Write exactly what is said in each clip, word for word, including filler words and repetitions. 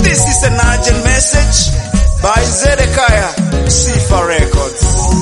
This is an urgent message by Zedekiah, Sifa Records.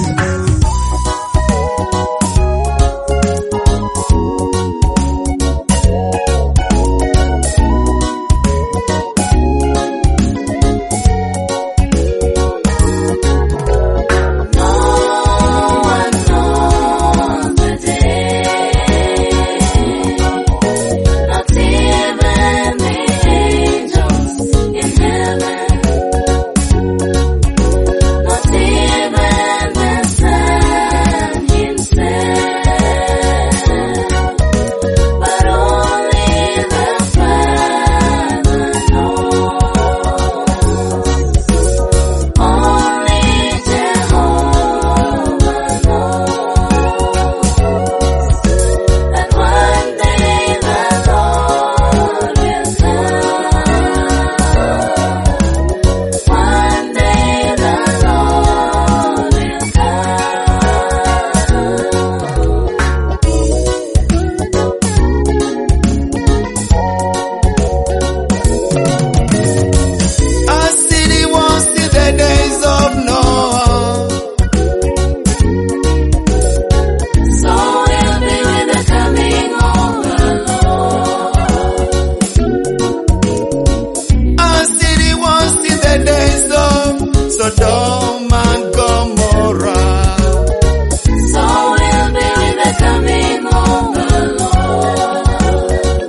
Sodom and Gomorrah. So will be with the coming of the Lord.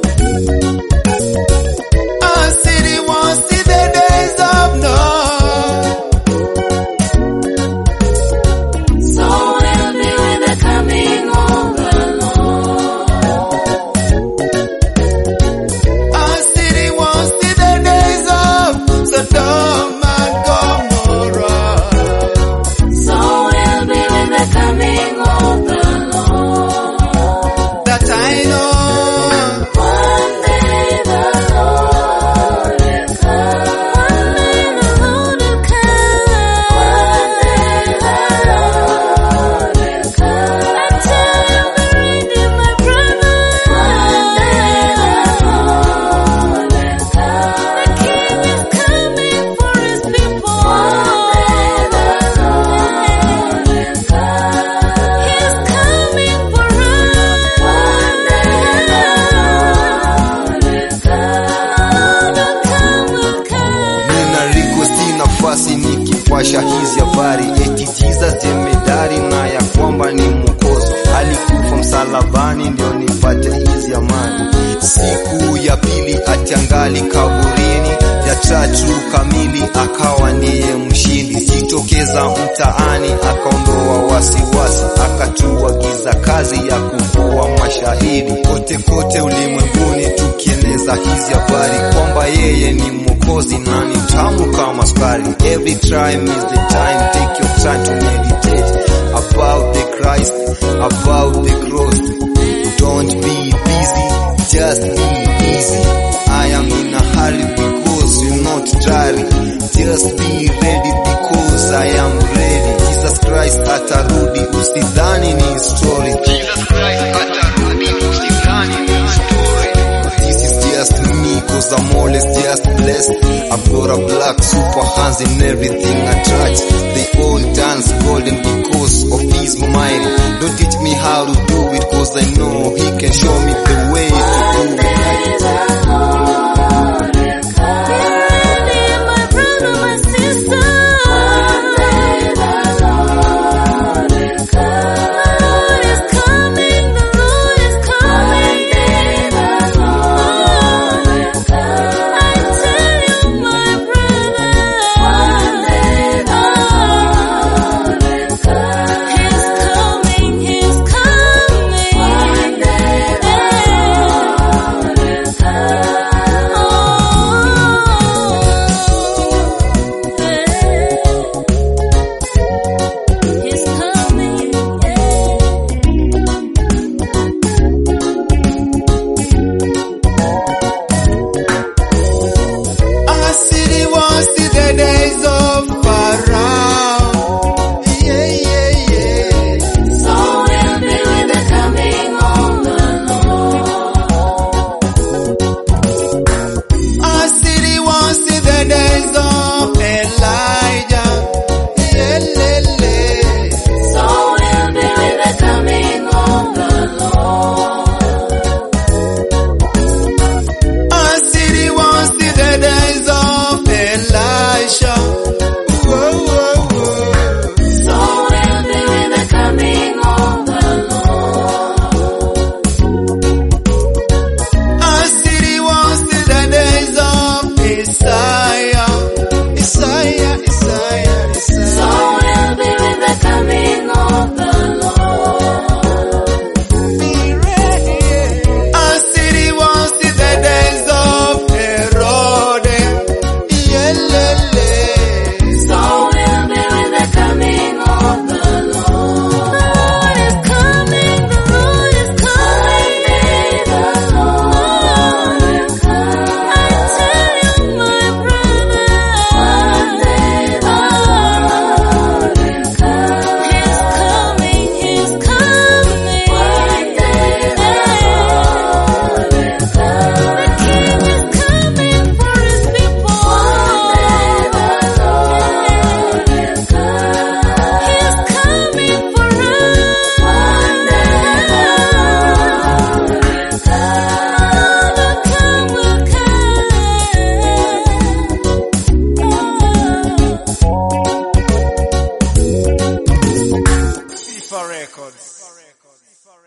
Our city won't see the days of Noah. So will be with the coming of the Lord. Our city won't see the days of Sodom. Coming of the Lord. That I know. One day the Lord will come. One day the Lord will come. One day the Lord will come. I tell you, be ready, my brother. One day the Lord will come. The King is coming for his people. One day the Lord will come. Nafasi nikipasha hizi habari eti Jesus jemedari na ya kwamba ni mwokozi, alikufa msalabani ndio nipate hizi amani. Siku ya pili atiangali kaburini, ya tatu kamili akawa ndiye mshindi. Jitokeza mtaani akaondoa wasiwasi, akatuagiza kazi ya kuvua mashahidi kote kote ulimwenguni, tukieneza hizi habari kwamba yeye ni mwokozi na ni tamu kama sukari. Every time is the time, take your time to meditate about the Christ, about the cross. Don't be busy, just be easy. I am in a hurry because you're not tired. Just be ready because I am ready. Jesus Christ atarudi, usidhani ni story. Jesus Christ atarudi, usidhani ni story. This is just me cause I'm always just blessed. I've got a black super hands in everything I touch. They all dance golden because of his mighty. Don't teach me how to do it cause I know he can show me the